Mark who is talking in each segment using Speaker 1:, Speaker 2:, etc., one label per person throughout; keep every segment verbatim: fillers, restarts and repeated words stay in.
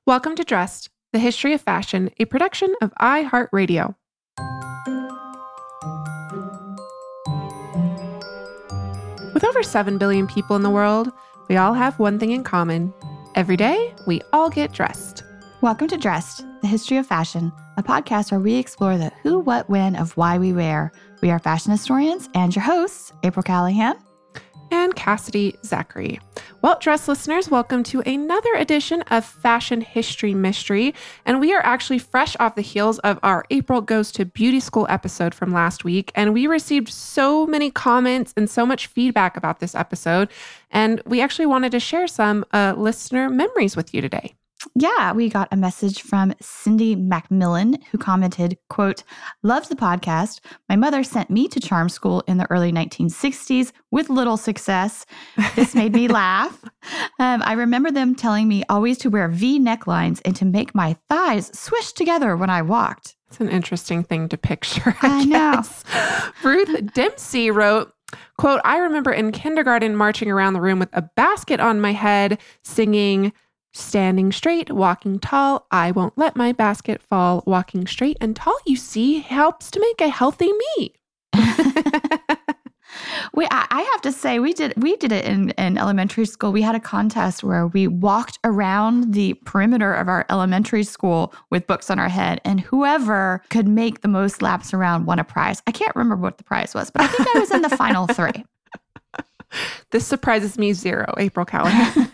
Speaker 1: Welcome to Dressed, the history of fashion, a production of iHeartRadio. With over seven billion people in the world, we all have one thing in common. Every day, we all get dressed.
Speaker 2: Welcome to Dressed, the history of fashion, a podcast where we explore the who, what, when of why we wear. We are fashion historians and your hosts, April Callahan
Speaker 1: and Cassidy Zachary. Well, Dressed listeners, welcome to another edition of Fashion History Mystery. And we are actually fresh off the heels of our April Goes to Beauty School episode from last week. And we received so many comments and so much feedback about this episode. And we actually wanted to share some uh, listener memories with you today.
Speaker 2: Yeah, we got a message from Cindy Macmillan who commented, quote, "Loved the podcast. My mother sent me to charm school in the early nineteen sixties with little success. This made me laugh. Um, I remember them telling me always to wear V necklines and to make my thighs swish together when I walked."
Speaker 1: It's an interesting thing to picture, I,
Speaker 2: I
Speaker 1: guess. know. Ruth Dempsey wrote, quote, "I remember in kindergarten marching around the room with a basket on my head, singing, 'Standing straight, walking tall, I won't let my basket fall.' Walking straight and tall, you see, helps to make a healthy me."
Speaker 2: we, I, I have to say, we did we did it in, in elementary school. We had a contest where we walked around the perimeter of our elementary school with books on our head, and whoever could make the most laps around won a prize. I can't remember what the prize was, but I think I was in the final three.
Speaker 1: This surprises me zero, April Callahan.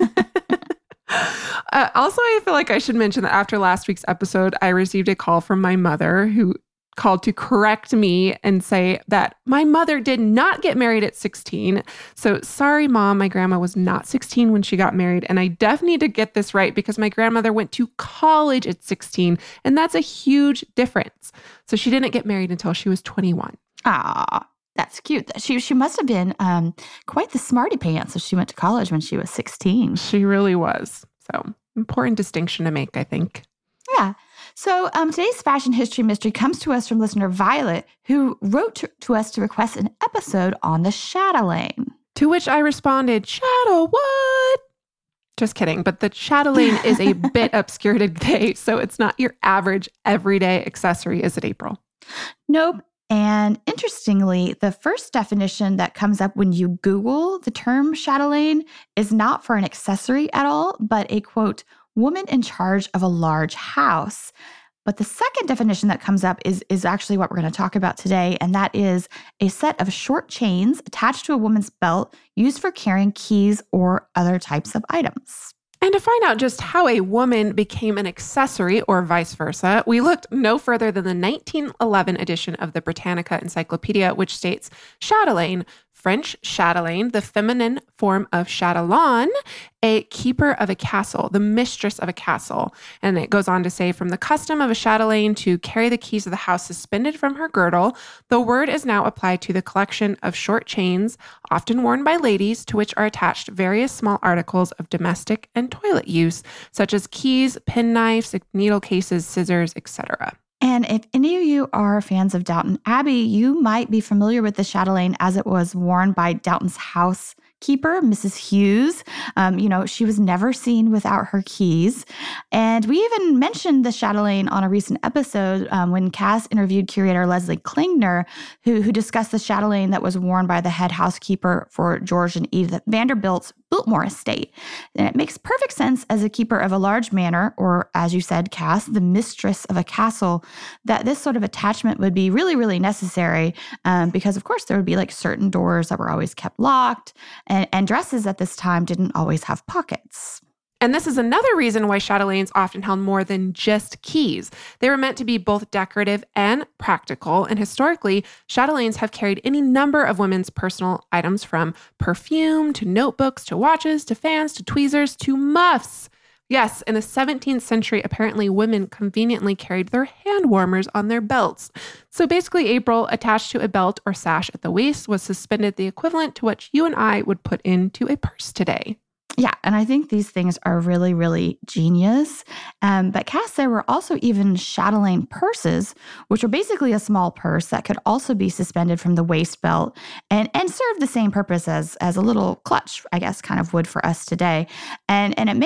Speaker 1: Uh, also, I feel like I should mention that after last week's episode, I received a call from my mother who called to correct me and say that my mother did not get married at sixteen. So sorry, Mom, my grandma was not sixteen when she got married. And I definitely need to get this right because my grandmother went to college at sixteen. And that's a huge difference. So she didn't get married until she was twenty-one.
Speaker 2: Ah. That's cute. She she must have been um, quite the smarty pants if she went to college when she was sixteen.
Speaker 1: She really was. So important distinction to make, I think.
Speaker 2: Yeah. So um, today's fashion history mystery comes to us from listener Violet, who wrote to, to us to request an episode on the chatelaine.
Speaker 1: To which I responded, "Chattel what?" Just kidding. But the chatelaine is a bit obscure today, so it's not your average everyday accessory, is it, April?
Speaker 2: Nope. And interestingly, the first definition that comes up when you Google the term chatelaine is not for an accessory at all, but a, quote, woman in charge of a large house. But the second definition that comes up is, is actually what we're going to talk about today, and that is a set of short chains attached to a woman's belt used for carrying keys or other types of items.
Speaker 1: And to find out just how a woman became an accessory or vice versa, we looked no further than the nineteen eleven edition of the Britannica Encyclopedia, which states chatelaine, French chatelaine, the feminine form of chatelaine, a keeper of a castle, the mistress of a castle. And it goes on to say, from the custom of a chatelaine to carry the keys of the house suspended from her girdle, the word is now applied to the collection of short chains, often worn by ladies, to which are attached various small articles of domestic and toilet use, such as keys, penknives, needle cases, scissors, et cetera.
Speaker 2: And if any of you are fans of Downton Abbey, you might be familiar with the chatelaine as it was worn by Downton's housekeeper, Missus Hughes. Um, you know, she was never seen without her keys. And we even mentioned the chatelaine on a recent episode um, when Cass interviewed curator Leslie Klingner, who, who discussed the chatelaine that was worn by the head housekeeper for George and Edith Vanderbilt's Biltmore estate. And it makes perfect sense as a keeper of a large manor, or as you said, Cass, the mistress of a castle, that this sort of attachment would be really, really necessary um, because, of course, there would be like certain doors that were always kept locked, and, and dresses at this time didn't always have pockets.
Speaker 1: And this is another reason why chatelaines often held more than just keys. They were meant to be both decorative and practical. And historically, chatelaines have carried any number of women's personal items, from perfume to notebooks to watches to fans to tweezers to muffs. Yes, in the seventeenth century, apparently women conveniently carried their hand warmers on their belts. So basically, April, attached to a belt or sash at the waist, was suspended the equivalent to what you and I would put into a purse today.
Speaker 2: Yeah, and I think these things are really, really genius. Um, but Cass, there were also even chatelaine purses, which are basically a small purse that could also be suspended from the waist belt and, and serve the same purpose as, as a little clutch, I guess, kind of would for us today. And, and it may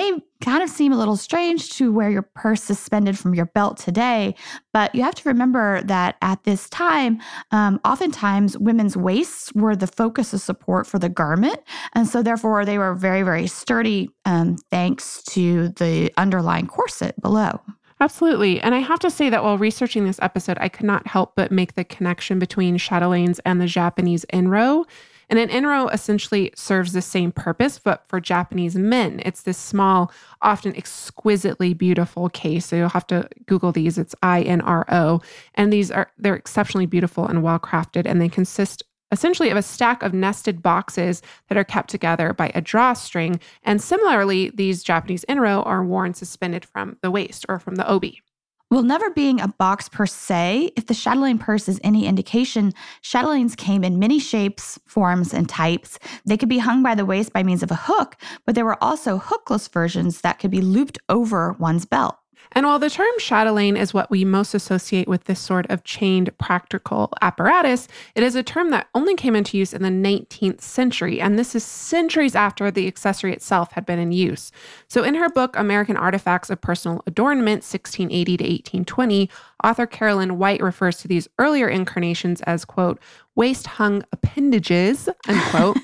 Speaker 2: kind of seem a little strange to wear your purse suspended from your belt today. But you have to remember that at this time, um, oftentimes women's waists were the focus of support for the garment. And so therefore they were very, very sturdy um, thanks to the underlying corset below.
Speaker 1: Absolutely. And I have to say that while researching this episode, I could not help but make the connection between chatelaines and the Japanese inro. And an inro essentially serves the same purpose, but for Japanese men. It's this small, often exquisitely beautiful case. So you'll have to Google these. It's I N R O. And these are, they're exceptionally beautiful and well crafted. And they consist essentially of a stack of nested boxes that are kept together by a drawstring. And similarly, these Japanese inro are worn suspended from the waist or from the obi.
Speaker 2: Well, never being a box per se, if the chatelaine purse is any indication, chatelaines came in many shapes, forms, and types. They could be hung by the waist by means of a hook, but there were also hookless versions that could be looped over one's belt.
Speaker 1: And while the term chatelaine is what we most associate with this sort of chained practical apparatus, it is a term that only came into use in the nineteenth century, and this is centuries after the accessory itself had been in use. So in her book, American Artifacts of Personal Adornment, sixteen eighty to eighteen twenty, author Carolyn White refers to these earlier incarnations as, quote, waist-hung appendages, unquote.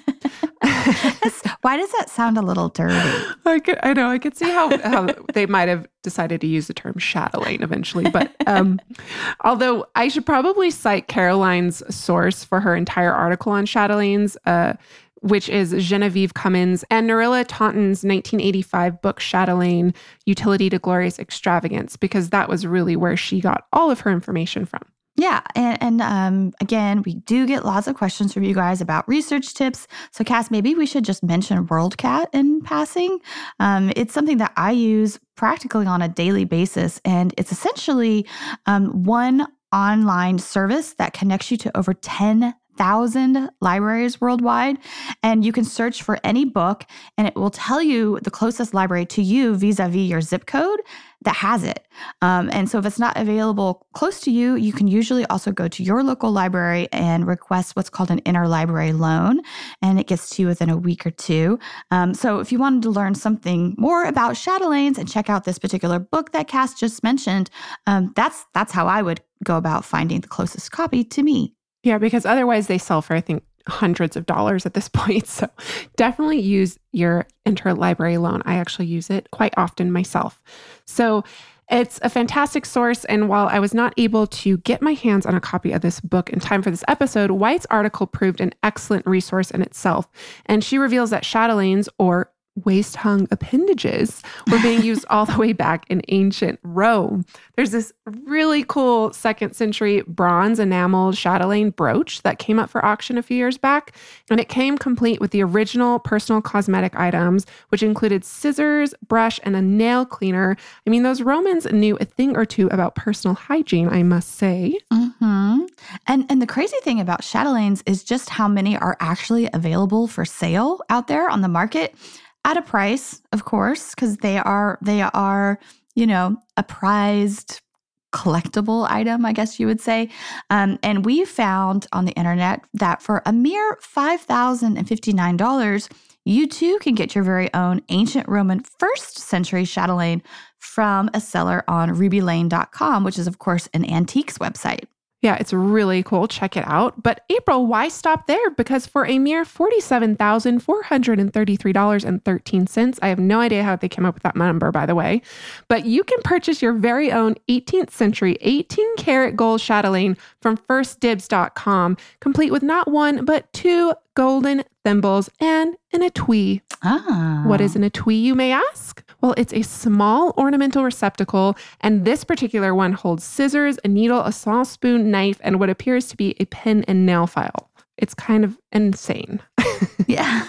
Speaker 2: Why does that sound a little dirty?
Speaker 1: I, could, I know. I could see how, how they might have decided to use the term chatelaine eventually. But um, although I should probably cite Caroline's source for her entire article on chatelaines, uh, which is Genevieve Cummins and Narilla Taunton's nineteen eighty-five book, Chatelaine, Utility to Glorious Extravagance, because that was really where she got all of her information from.
Speaker 2: Yeah. And, and um, again, we do get lots of questions from you guys about research tips. So Cass, maybe we should just mention WorldCat in passing. Um, it's something that I use practically on a daily basis. And it's essentially um, one online service that connects you to over ten thousand libraries worldwide. And you can search for any book and it will tell you the closest library to you vis-a-vis your zip code that has it. Um, and so if it's not available close to you, you can usually also go to your local library and request what's called an interlibrary loan. And it gets to you within a week or two. Um, so if you wanted to learn something more about chatelaines and check out this particular book that Cass just mentioned, um, that's that's how I would go about finding the closest copy to me.
Speaker 1: Yeah, because otherwise they sell for, I think, hundreds of dollars at this point. So definitely use your interlibrary loan. I actually use it quite often myself. So it's a fantastic source. And while I was not able to get my hands on a copy of this book in time for this episode, White's article proved an excellent resource in itself. And she reveals that chatelaines, or waist-hung appendages, were being used all the way back in ancient Rome. There's this really cool second century bronze enameled chatelaine brooch that came up for auction a few years back, and it came complete with the original personal cosmetic items, which included scissors, brush, and a nail cleaner. I mean, those Romans knew a thing or two about personal hygiene, I must say.
Speaker 2: Mm-hmm. And and the crazy thing about chatelaines is just how many are actually available for sale out there on the market. At a price, of course, because they are, they are, you know, a prized collectible item, I guess you would say. Um, and we found on the internet that for a mere five thousand fifty-nine dollars, you too can get your very own ancient Roman first century chatelaine from a seller on ruby lane dot com, which is, of course, an antiques website.
Speaker 1: Yeah, it's really cool. Check it out. But April, why stop there? Because for a mere forty-seven thousand four hundred thirty-three dollars and thirteen cents, I have no idea how they came up with that number, by the way, but you can purchase your very own eighteenth century eighteen karat gold chatelaine from first dibs dot com, complete with not one, but two golden thimbles and an etui.
Speaker 2: Ah.
Speaker 1: What is an etui, you may ask? Well, it's a small ornamental receptacle, and this particular one holds scissors, a needle, a small spoon, knife, and what appears to be a pen and nail file. It's kind of insane.
Speaker 2: Yeah.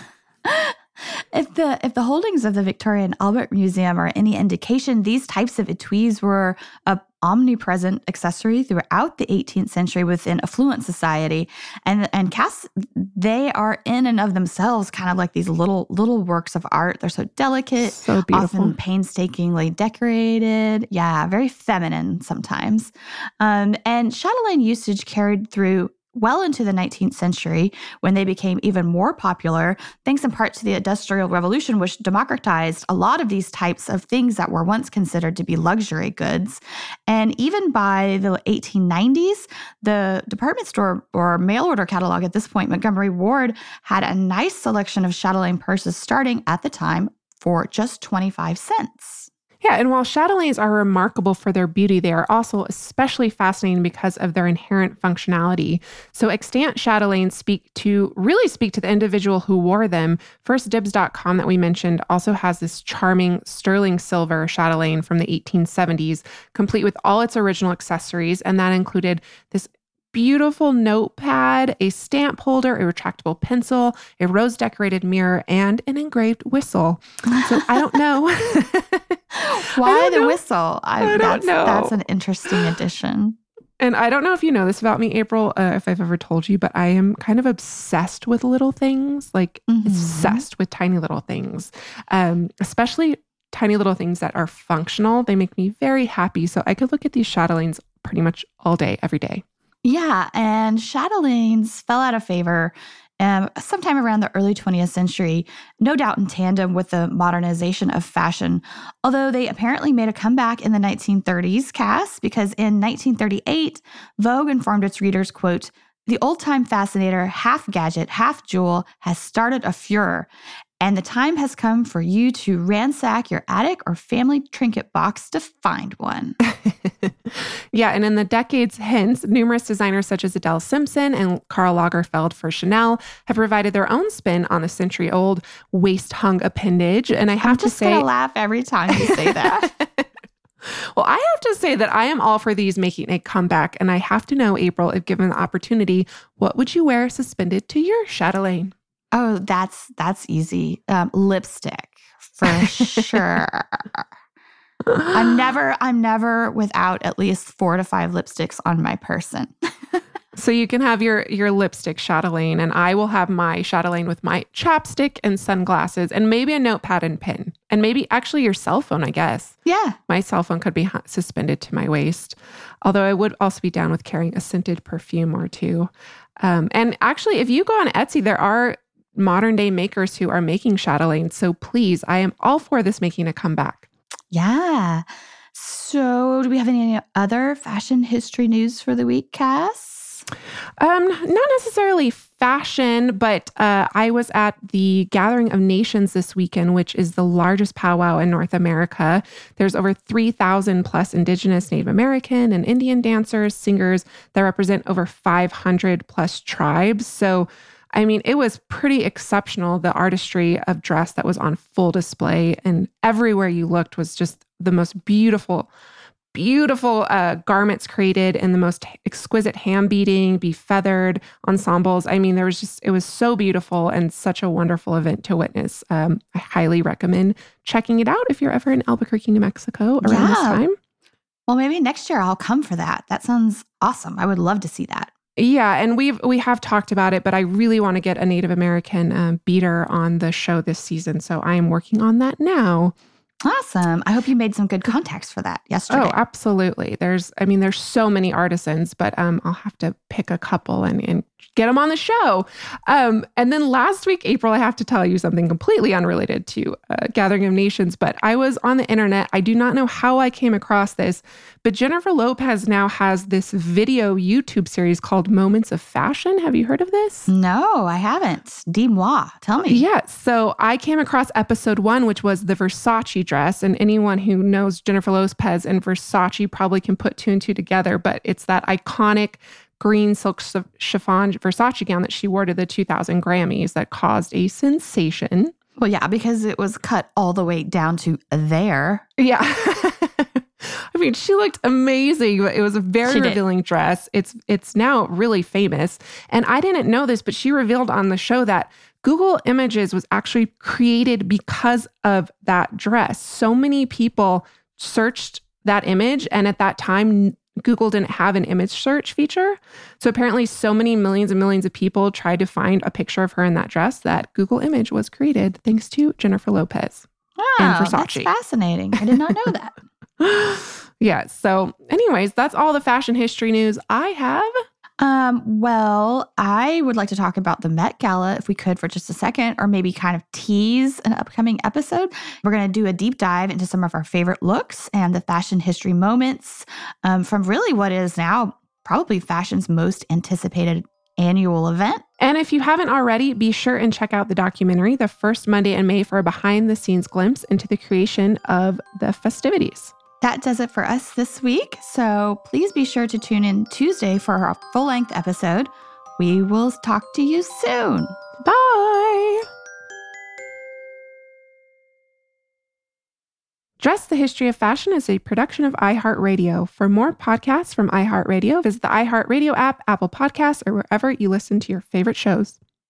Speaker 2: If the if the holdings of the Victoria and Albert Museum are any indication, these types of etuis were a omnipresent accessory throughout the eighteenth century within affluent society. And and Cass, they are in and of themselves kind of like these little little works of art. They're so delicate,
Speaker 1: so beautiful,
Speaker 2: often painstakingly decorated. Yeah, very feminine sometimes. Um, and chatelaine usage carried through well into the nineteenth century, when they became even more popular, thanks in part to the Industrial Revolution, which democratized a lot of these types of things that were once considered to be luxury goods. And even by the eighteen nineties, the department store or mail order catalog at this point, Montgomery Ward, had a nice selection of chatelaine purses starting at the time for just twenty-five cents.
Speaker 1: Yeah, and while chatelaines are remarkable for their beauty, they are also especially fascinating because of their inherent functionality. So extant chatelaines speak to, really speak to the individual who wore them. first dibs dot com that we mentioned also has this charming sterling silver chatelaine from the eighteen seventies, complete with all its original accessories, and that included this beautiful notepad, a stamp holder, a retractable pencil, a rose-decorated mirror, and an engraved whistle. So I don't know.
Speaker 2: Why
Speaker 1: don't
Speaker 2: the
Speaker 1: know.
Speaker 2: whistle? I,
Speaker 1: I don't
Speaker 2: that's,
Speaker 1: know.
Speaker 2: That's an interesting addition.
Speaker 1: And I don't know if you know this about me, April, uh, if I've ever told you, but I am kind of obsessed with little things, like
Speaker 2: Mhm.
Speaker 1: obsessed with tiny little things, um, especially tiny little things that are functional. They make me very happy. So I could look at these chatelaines pretty much all day, every day.
Speaker 2: Yeah, and chatelaines fell out of favor um, sometime around the early twentieth century, no doubt in tandem with the modernization of fashion, although they apparently made a comeback in the nineteen thirties, Cass, because in nineteen thirty-eight, Vogue informed its readers, quote, "The old-time fascinator, half gadget, half jewel, has started a furor, and the time has come for you to ransack your attic or family trinket box to find one."
Speaker 1: Yeah, and in the decades hence, numerous designers such as Adele Simpson and Karl Lagerfeld for Chanel have provided their own spin on the century-old waist-hung appendage. And I have
Speaker 2: I'm
Speaker 1: to
Speaker 2: just
Speaker 1: say,
Speaker 2: gonna laugh every time you say that.
Speaker 1: well, I have to say that I am all for these making a comeback. And I have to know, April, if given the opportunity, what would you wear suspended to your chatelaine?
Speaker 2: Oh, that's that's easy. Um, lipstick for sure. I'm never I'm never without at least four to five lipsticks on my person.
Speaker 1: So you can have your your lipstick chatelaine, and I will have my chatelaine with my chapstick and sunglasses, and maybe a notepad and pen, and maybe actually your cell phone. I guess
Speaker 2: Yeah.
Speaker 1: my cell phone could be hu- suspended to my waist. Although I would also be down with carrying a scented perfume or two. Um, and actually, if you go on Etsy, there are modern day makers who are making chatelaines. So please, I am all for this making a comeback.
Speaker 2: Yeah. So, do we have any other fashion history news for the week, Cass?
Speaker 1: Um, not necessarily fashion, but uh, I was at the Gathering of Nations this weekend, which is the largest powwow in North America. There's over three thousand plus Indigenous, Native American, and Indian dancers, singers that represent over five hundred plus tribes. So, I mean, it was pretty exceptional, the artistry of dress that was on full display. And everywhere you looked was just the most beautiful, beautiful uh, garments created and the most exquisite hand beating, be-feathered ensembles. I mean, there was just, it was so beautiful and such a wonderful event to witness. Um, I highly recommend checking it out if you're ever in Albuquerque, New Mexico around
Speaker 2: Yeah.
Speaker 1: this time.
Speaker 2: Well, maybe next year I'll come for that. That sounds awesome. I would love to see that.
Speaker 1: Yeah, and we've we have talked about it, but I really want to get a Native American um, beater on the show this season, so I am working on that now.
Speaker 2: Awesome. I hope you made some good contacts for that yesterday.
Speaker 1: Oh, absolutely. There's, I mean, there's so many artisans, but um, I'll have to pick a couple and, and get them on the show. Um, and then last week, April, I have to tell you something completely unrelated to uh, Gathering of Nations, but I was on the internet. I do not know how I came across this, but Jennifer Lopez now has this video YouTube series called Moments of Fashion. Have you heard of this?
Speaker 2: No, I haven't. Dis-moi. Tell me.
Speaker 1: Yeah. So I came across episode one, which was the Versace dress. And anyone who knows Jennifer Lopez and Versace probably can put two and two together. But it's that iconic green silk chiffon Versace gown that she wore to the two thousand Grammys that caused a sensation.
Speaker 2: Well, yeah, because it was cut all the way down to there.
Speaker 1: Yeah. I mean, she looked amazing, but it was a very
Speaker 2: She did.
Speaker 1: revealing dress. It's it's now really famous. And I didn't know this, but she revealed on the show that Google Images was actually created because of that dress. So many people searched that image, and at that time, Google didn't have an image search feature. So apparently so many millions and millions of people tried to find a picture of her in that dress that Google Image was created thanks to Jennifer Lopez and
Speaker 2: Oh, that's
Speaker 1: Versace.
Speaker 2: fascinating. I did not know that.
Speaker 1: Yeah. So anyways, that's all the fashion history news I have.
Speaker 2: Um, well, I would like to talk about the Met Gala if we could for just a second, or maybe kind of tease an upcoming episode. We're going to do a deep dive into some of our favorite looks and the fashion history moments um, from really what is now probably fashion's most anticipated annual event.
Speaker 1: And if you haven't already, be sure and check out the documentary, The First Monday in May, for a behind-the-scenes glimpse into the creation of the festivities.
Speaker 2: That does it for us this week. So please be sure to tune in Tuesday for our full-length episode. We will talk to you soon.
Speaker 1: Bye. Dress the History of Fashion is a production of iHeartRadio. For more podcasts from iHeartRadio, visit the iHeartRadio app, Apple Podcasts, or wherever you listen to your favorite shows.